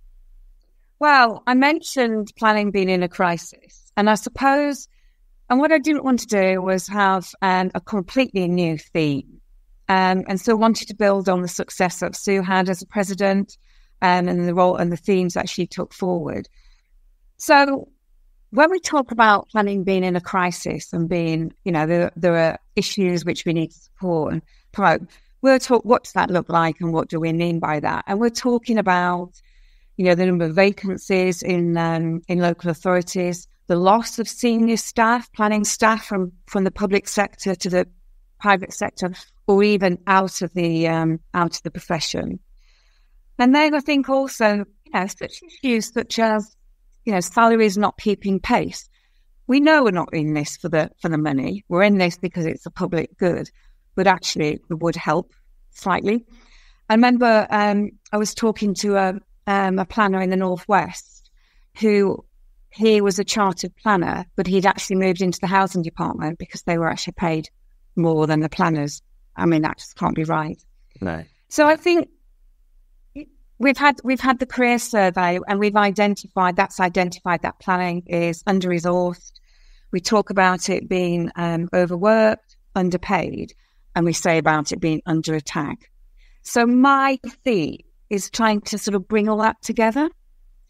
Speaker 2: Well, I mentioned planning being in a crisis, and I suppose, and what I didn't want to do was have um, a completely new theme. Um, and so wanted to build on the success that Sue had as a president um, and the role and the themes that she took forward. So when we talk about planning being in a crisis and being, you know, there, there are issues which we need to support and promote, we'll talk, what does that look like and what do we mean by that? And we're talking about, you know, the number of vacancies in um, in local authorities, the loss of senior staff, planning staff from, from the public sector to the private sector, or even out of the um, out of the profession. And then I think also, you know, such issues such as, you know, salaries not keeping pace. We know we're not in this for the for the money. We're in this because it's a public good, but actually it would help slightly. I remember um, I was talking to a um, a planner in the Northwest who he was a chartered planner, but he'd actually moved into the housing department because they were actually paid more than the planners. I mean, that just can't be right.
Speaker 6: No.
Speaker 2: So I think we've had we've had the career survey, and we've identified that's identified that planning is under-resourced. We talk about it being um, overworked, underpaid, and we say about it being under attack. So my theme is trying to sort of bring all that together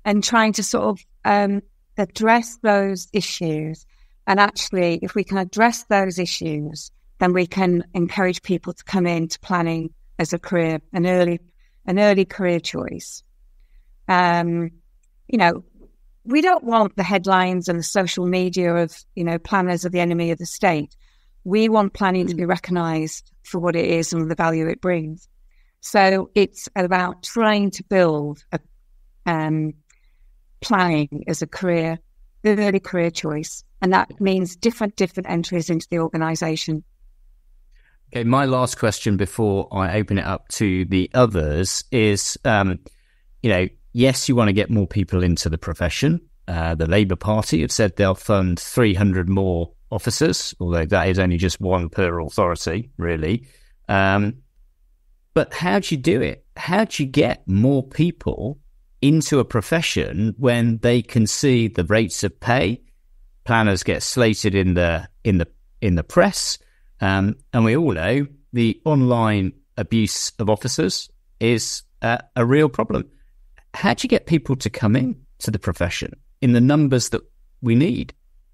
Speaker 2: and trying to sort of um, address those issues. And actually, if we can address those issues, then we can encourage people to come into planning as a career, an early, an early career choice. Um, you know, we don't want the headlines and the social media of, you know, planners are the enemy of the state. We want planning to be recognised for what it is and the value it brings. So it's about trying to build a, um, planning as a career, the early career choice. And that means different, different entries into the organisation.
Speaker 6: Okay, my last question before I open it up to the others is, um, you know, yes, you want to get more people into the profession. Uh, the Labour Party have said they'll fund three hundred more officers, although that is only just one per authority, really. Um, but how do you do it? How do you get more people into a profession when they can see the rates of pay? Planners get slated in the in the in the press, um, and we all know the online abuse of officers is uh, a real problem. How do you get people to come in to the profession in the numbers that we need?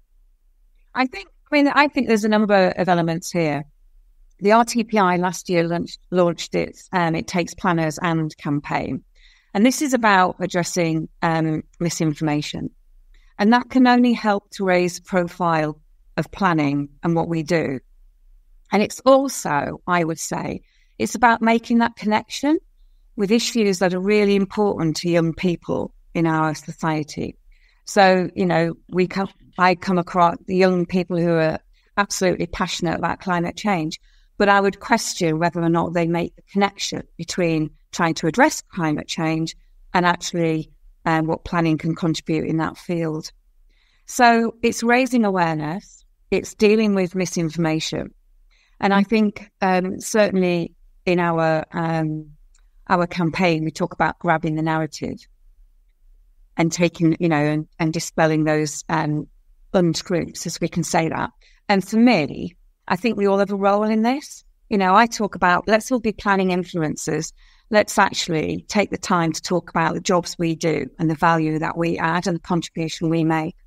Speaker 2: I think, I mean, I think there's a number of elements here. The R T P I last year launched, launched its um, It Takes Planners and campaign. And this is about addressing um, misinformation. And that can only help to raise the profile of planning and what we do. And it's also, I would say, it's about making that connection with issues that are really important to young people in our society. So, you know, we come, I come across the young people who are absolutely passionate about climate change, but I would question whether or not they make the connection between trying to address climate change and actually um, what planning can contribute in that field. So it's raising awareness, it's dealing with misinformation. And I think um, certainly in our um, our campaign, we talk about grabbing the narrative and taking, you know, and, and dispelling those um, untruths, as we can say that. And for me, I think we all have a role in this. You know, I talk about, let's all be planning influencers. Let's actually take the time to talk about the jobs we do and the value that we add and the contribution we make.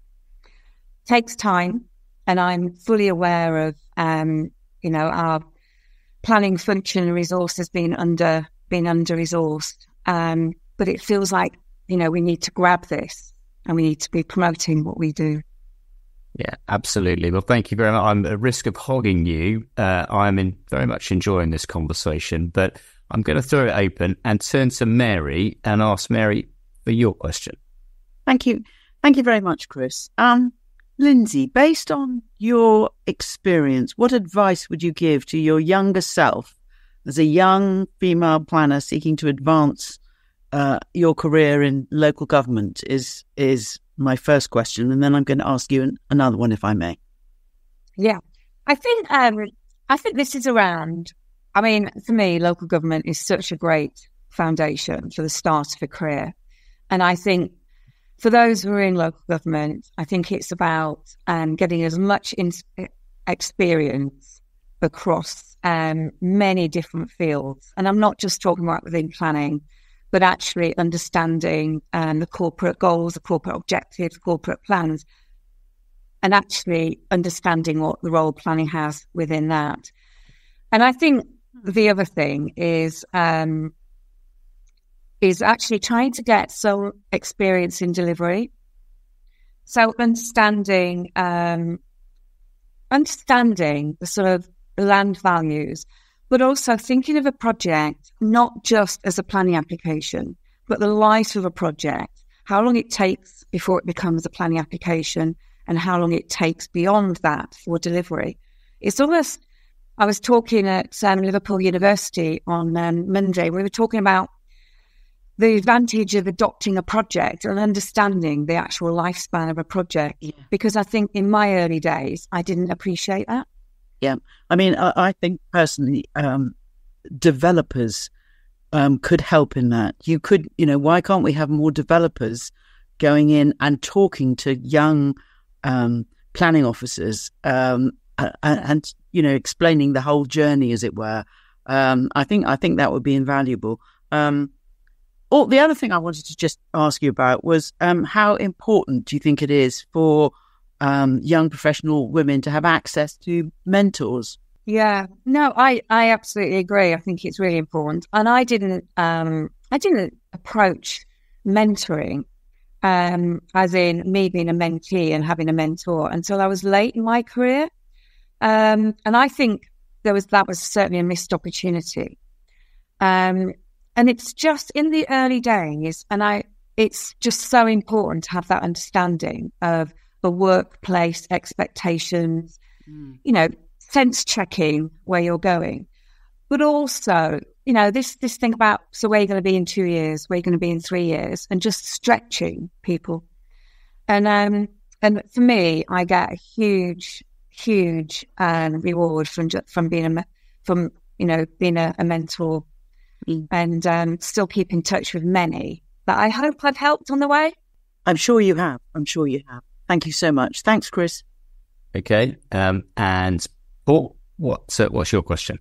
Speaker 2: It takes time, and I'm fully aware of, um, you know, our planning function and resources being under being under resourced. Um, but it feels like, you know, we need to grab this and we need to be promoting what we do.
Speaker 6: Yeah, absolutely. Well, thank you very much. I'm at risk of hogging you. Uh, I'm in, very much enjoying this conversation, but I'm going to throw it open and turn to Mary and ask Mary for your question.
Speaker 4: Thank you. Thank you very much, Chris. Um, Lindsay, based on your experience, what advice would you give to your younger self as a young female planner seeking to advance uh, your career in local government is is my first question, and then I'm going to ask you an, another one, if I may.
Speaker 2: Yeah, I think um, I think this is around. I mean, for me, local government is such a great foundation for the start of a career, and I think for those who are in local government, I think it's about um, getting as much in- experience across um, many different fields, and I'm not just talking about within planning, but actually understanding um, the corporate goals, the corporate objectives, corporate plans, and actually understanding what the role planning has within that. And I think the other thing is um, is actually trying to get some experience in delivery. So understanding um, understanding the sort of land values, but also thinking of a project not just as a planning application, but the life of a project, how long it takes before it becomes a planning application and how long it takes beyond that for delivery. It's almost, I was talking at um, Liverpool University on um, Monday, we were talking about the advantage of adopting a project and understanding the actual lifespan of a project, yeah. Because I think in my early days, I didn't appreciate that.
Speaker 4: Yeah, I mean, I, I think personally, um, developers um, could help in that. You could, you know, why can't we have more developers going in and talking to young um, planning officers um, and, and, you know, explaining the whole journey, as it were. Um, I think I think that would be invaluable. Um, Oh, the other thing I wanted to just ask you about was um, how important do you think it is for um, young professional women to have access to mentors?
Speaker 2: Yeah, no, I, I absolutely agree. I think it's really important. And I didn't, um, I didn't approach mentoring, um, as in me being a mentee and having a mentor until I was late in my career. Um, and I think there was, that was certainly a missed opportunity. Um, And it's just in the early days, and I, it's just so important to have that understanding of the workplace expectations, mm. you know, sense checking where you're going, but also, you know, this, this thing about, so where you're going to be in two years, where you're going to be in three years, and just stretching people. And, um, and for me, I get a huge, huge, um, reward from, from being a, from, you know, being a, a mentor. And um, still keep in touch with many that I hope I've helped on the way.
Speaker 4: I'm sure you have. I'm sure you have. Thank you so much. Thanks, Chris.
Speaker 6: Okay. Um, and Paul, what, uh, what's your question?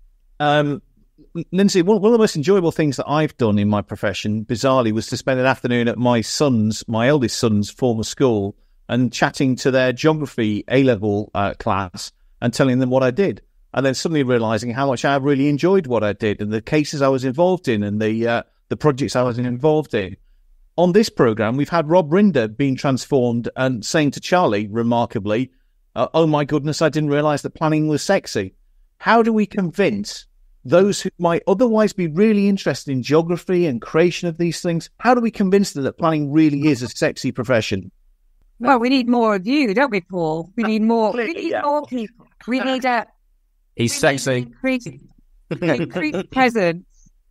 Speaker 3: Um, Lindsay, one, one of the most enjoyable things that I've done in my profession, bizarrely, was to spend an afternoon at my son's, my eldest son's former school and chatting to their geography A-level uh, class and telling them what I did. And then suddenly realising how much I really enjoyed what I did and the cases I was involved in and the uh, the projects I was involved in. On this programme, we've had Rob Rinder being transformed and saying to Charlie, remarkably, uh, oh my goodness, I didn't realise that planning was sexy. How do we convince those who might otherwise be really interested in geography and creation of these things, how do we convince them that planning really is a sexy profession?
Speaker 2: Well, we need more of you, don't we, Paul? We need more, we need
Speaker 3: yeah.
Speaker 2: more people. We need a...
Speaker 6: He's sexy.
Speaker 2: Increased, increased presence,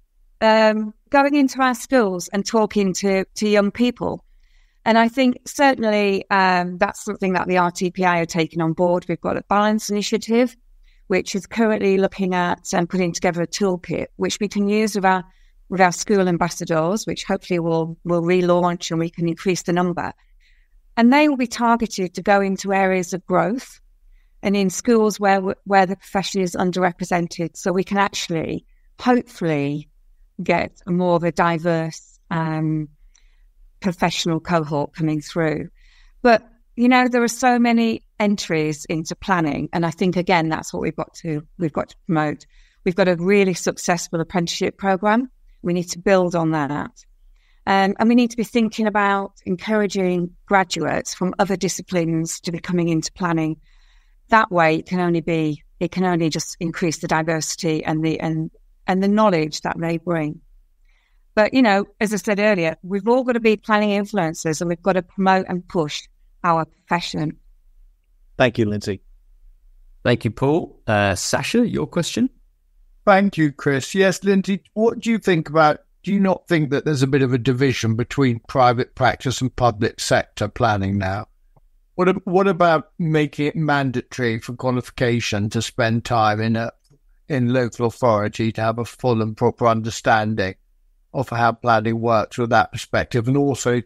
Speaker 2: um, going into our schools and talking to, to young people. And I think certainly um, that's something that the R T P I are taking on board. We've got a Balance Initiative, which is currently looking at and putting together a toolkit, which we can use with our, with our school ambassadors, which hopefully will will relaunch and we can increase the number. And they will be targeted to go into areas of growth and in schools where where the profession is underrepresented, so we can actually, hopefully, get more of a diverse um, professional cohort coming through. But, you know, there are so many entries into planning, and I think, again, that's what we've got to we've got to promote. We've got a really successful apprenticeship programme. We need to build on that. Um, and we need to be thinking about encouraging graduates from other disciplines to be coming into planning. That way, it can only be, it can only just increase the diversity and the and and the knowledge that they bring. But, you know, as I said earlier, we've all got to be planning influencers and we've got to promote and push our profession.
Speaker 3: Thank you, Lindsay.
Speaker 6: Thank you, Paul. Uh, Sasha, your question?
Speaker 5: Thank you, Chris. Yes, Lindsay, what do you think about, do you not think that there's a bit of a division between private practice and public sector planning now? What what about making it mandatory for qualification to spend time in a in local authority to have a full and proper understanding of how planning works with that perspective, and also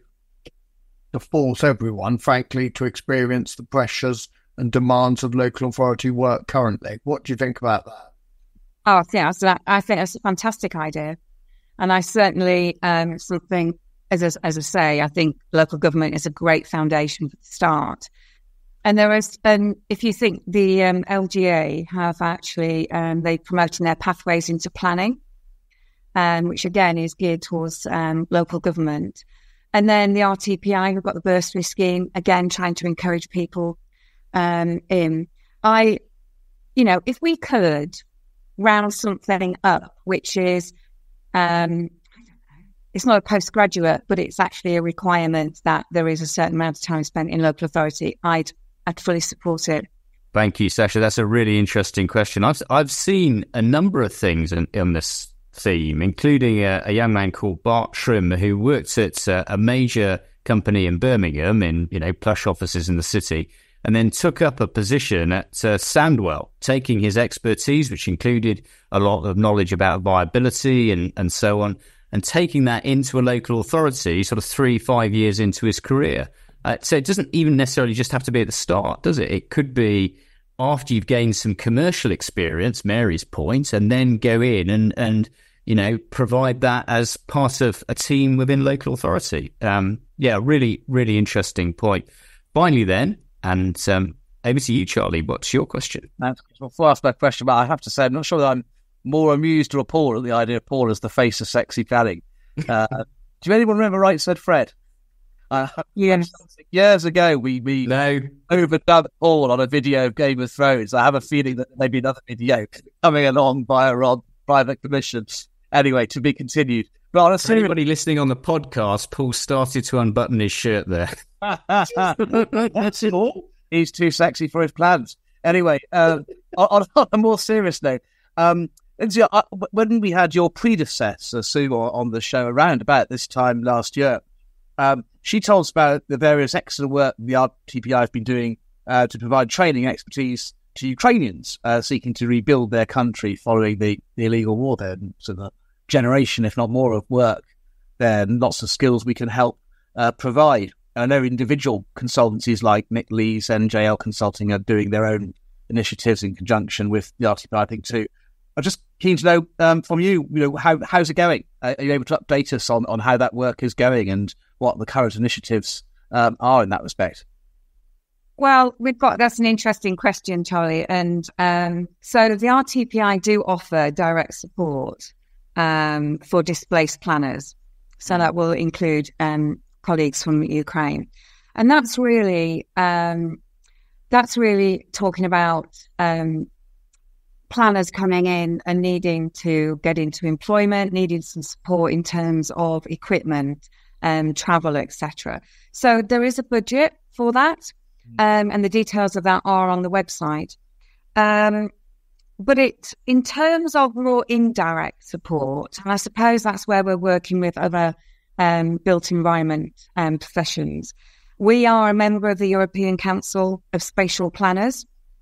Speaker 5: to force everyone, frankly, to experience the pressures and demands of local authority work currently? What do you think about that?
Speaker 2: Oh, yeah, so that, I think that's a fantastic idea, and I certainly um, something. As I, as I say, I think local government is a great foundation for the start. And there is, um, if you think the um, L G A have actually, um, they promoting their pathways into planning, um, which again is geared towards um, local government. And then the R T P I, we've got the bursary scheme, again, trying to encourage people um, in. I, you know, if we could round something up, which is, um, it's not a postgraduate, but it's actually a requirement that there is a certain amount of time spent in local authority, I'd I'd fully support it.
Speaker 6: Thank you, Sasha. That's a really interesting question. I've I've seen a number of things in, in this theme, including a, a young man called Bart Shrim, who worked at a, a major company in Birmingham, in you know plush offices in the city, and then took up a position at uh, Sandwell, taking his expertise, which included a lot of knowledge about viability and, and so on, and taking that into a local authority sort of three, five years into his career. Uh, so it doesn't even necessarily just have to be at the start, does it? It could be after you've gained some commercial experience, Mary's point, and then go in and, and you know, provide that as part of a team within local authority. Um, yeah, really, really interesting point. Finally then, and um, over to you, Charlie, what's your question?
Speaker 1: That's, before I ask my question, but I have to say, I'm not sure that I'm more amused or appalled at the idea of Paul as the face of sexy planning. Uh, do anyone remember Right Said Fred? Uh,
Speaker 2: Yes.
Speaker 1: Years ago, we, we
Speaker 6: No.
Speaker 1: overdub Paul on a video of Game of Thrones. I have a feeling that maybe another video coming along via Rob private commissions. Anyway, to be continued. But on a
Speaker 6: For
Speaker 1: serious,
Speaker 6: anybody listening on the podcast, Paul started to unbutton his shirt there.
Speaker 1: that's it all. He's too sexy for his plans. Anyway, uh, on, on a more serious note, um, Lindsay, I, when we had your predecessor Sue on the show around about this time last year, um, she told us about the various excellent work the R T P I have been doing uh, to provide training expertise to Ukrainians uh, seeking to rebuild their country following the, the illegal war there. And so the generation, if not more, of work there, and lots of skills we can help uh, provide. I know individual consultancies like Nick Lee's N J L Consulting are doing their own initiatives in conjunction with the R T P I, I think, too. I'm just keen to know um, from you, you know, how how's it going? Uh, are you able to update us on, on how that work is going and what the current initiatives um, are in that respect?
Speaker 2: Well, we've got, that's an interesting question, Charlie. And um, so the R T P I do offer direct support um, for displaced planners. So that will include um, colleagues from Ukraine. And that's really, um, that's really talking about um, planners coming in and needing to get into employment, needing some support in terms of equipment and um, travel, et cetera. So there is a budget for that. Um, and the details of that are on the website. Um, but it, in terms of more indirect support, and I suppose that's where we're working with other um, built environment um, professions. We are a member of the European Council of Spatial Planners.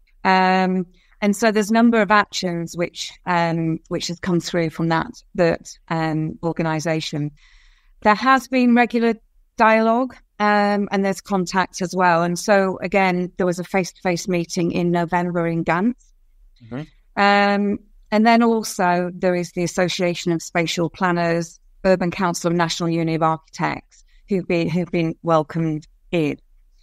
Speaker 2: Um, and so there's a number of actions which um, which has come through from that, that um, organisation. There has been regular dialogue Um, and there's contact as well. And so, again, there was a face-to-face meeting in November in Gantz. Mm-hmm. Um, and then also there is the Association of Spatial Planners, Urban Council of National Union of Architects, who've been, who've been welcomed in.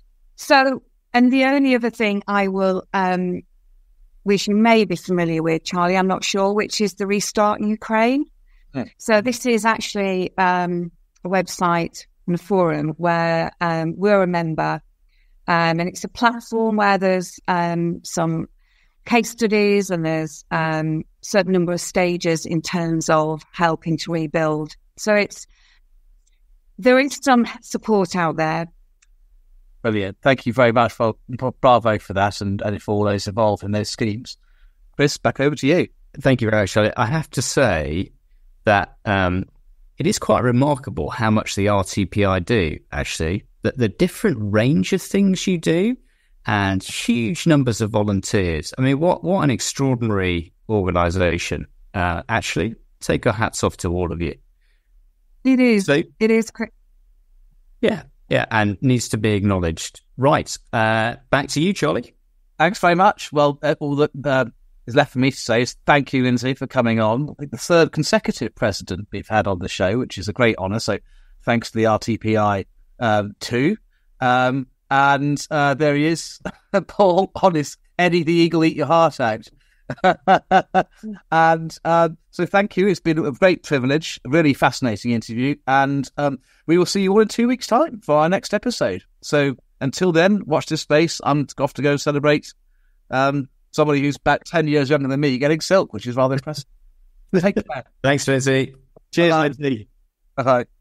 Speaker 2: So, and the only other thing I will, um, which you may be familiar with, Charlie, I'm not sure, which is the Restart Ukraine. Mm. So this is actually um, a website and a forum where um, we're a member, um, and it's a platform where there's um, some case studies and there's um, certain number of stages in terms of helping to rebuild. So it's there is some support out there.
Speaker 1: Brilliant. Thank you very much for bravo for that and, and for all those involved in those schemes. Chris, back over to you.
Speaker 6: Thank you very much, Charlie. I have to say that um, it is quite remarkable how much the R T P I do, actually. That the different range of things you do and huge numbers of volunteers. I mean, what, what an extraordinary organisation. Uh, actually, take our hats off to all of you.
Speaker 2: It is.
Speaker 6: So,
Speaker 2: it is.
Speaker 6: Yeah, yeah, and needs to be acknowledged. Right, uh, back to you, Charlie.
Speaker 1: Thanks very much. Well, uh, all that uh, is left for me to say is thank you, Lindsay, for coming on. I think the third consecutive president we've had on the show, which is a great honour. So thanks to the R T P I um, too. Um, and uh, there he is, Paul, on his Eddie the Eagle, eat your heart out. and um, so thank you. It's been a great privilege, a really fascinating interview. And um, we will see you all in two weeks' time for our next episode. So until then, watch this space. I'm off to go celebrate um, somebody who's about ten years younger than me getting silk, which is rather impressive. Take care.
Speaker 6: Thanks, Lindsay.
Speaker 3: Cheers, Lindsay.
Speaker 1: Bye.